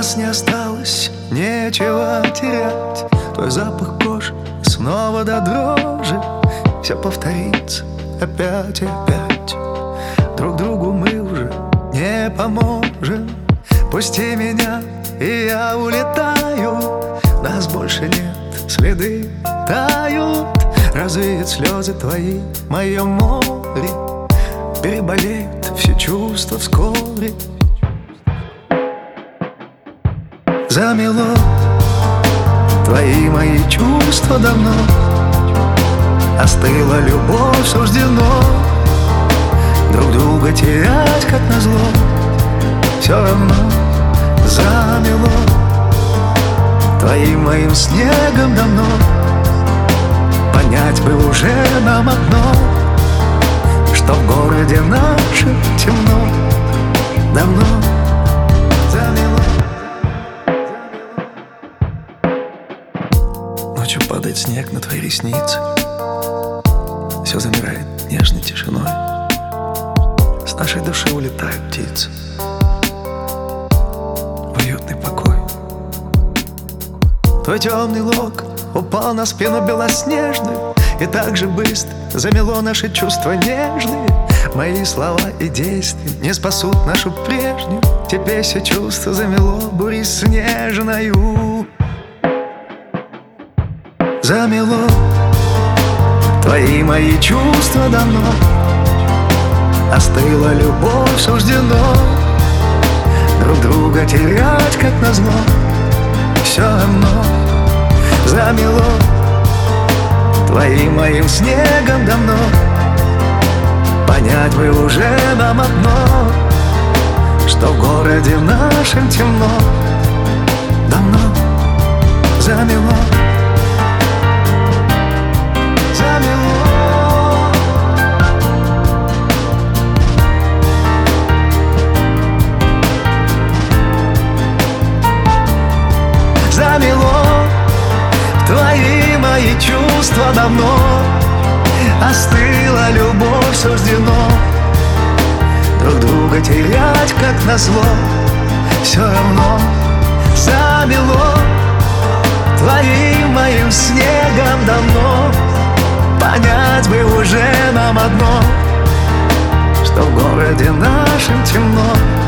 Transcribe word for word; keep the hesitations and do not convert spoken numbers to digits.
нас не осталось нечего терять. Твой запах кожи снова до дрожи. Все повторится опять и опять. Друг другу мы уже не поможем. Пусти меня, и я улетаю. Нас больше нет, следы тают. Развеют слезы твои в моем море. Переболеют все чувства вскоре. Замело твои мои чувства давно. Остыла любовь, суждено друг друга терять, как назло. Все равно замело твоим моим снегом давно. Понять бы уже нам одно, что в городе нашем темно. Давно замело. Ночью падает снег на твои ресницы. Все замирает нежной тишиной. С нашей души улетают птицы в уютный покой. Твой темный лок упал на спину белоснежную, и так же быстро замело наши чувства нежные. Мои слова и действия не спасут нашу прежнюю. Теперь все чувства замело бурей снежною. Замело твои мои чувства давно. Остыла любовь, суждено друг друга терять, как назло. Все равно замело твоим моим снегом давно. Понять бы уже нам одно, что в городе в нашем темно. Давно замело. Замело твои мои чувства давно. Остыла любовь, суждено друг друга терять, как назло. Все равно замело твоим моим снегом давно. Понять бы уже нам одно, что в городе нашем темно.